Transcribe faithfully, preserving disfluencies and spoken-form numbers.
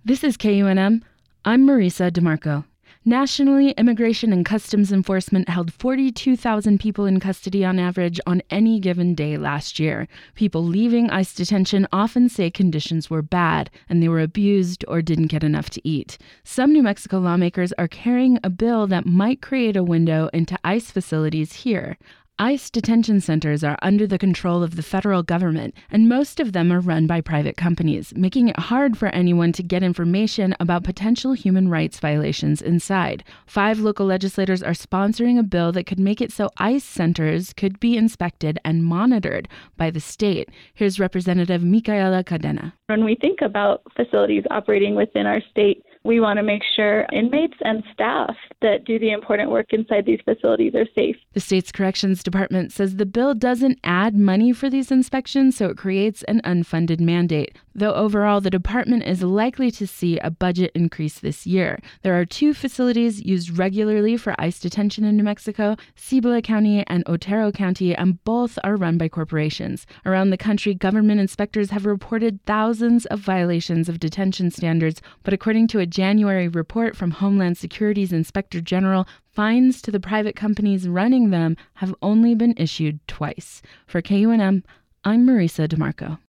This is K U N M. I'm Marisa DeMarco. Nationally, Immigration and Customs Enforcement held forty-two thousand people in custody on average on any given day last year. People leaving ICE detention often say conditions were bad and they were abused or didn't get enough to eat. Some New Mexico lawmakers are carrying a bill that might create a window into ICE facilities here. ICE detention centers are under the control of the federal government, and most of them are run by private companies, making it hard for anyone to get information about potential human rights violations inside. Five local legislators are sponsoring a bill that could make it so ICE centers could be inspected and monitored by the state. Here's Representative Micaela Cadena. When we think about facilities operating within our state, we want to make sure inmates and staff that do the important work inside these facilities are safe. The state's corrections department says the bill doesn't add money for these inspections, so it creates an unfunded mandate. Though overall, the department is likely to see a budget increase this year. There are two facilities used regularly for ICE detention in New Mexico, Cibola County and Otero County, and both are run by corporations. Around the country, government inspectors have reported thousands of violations of detention standards, but according to a January report from Homeland Security's Inspector General, fines to the private companies running them have only been issued twice. For K U N M, I'm Marisa DeMarco.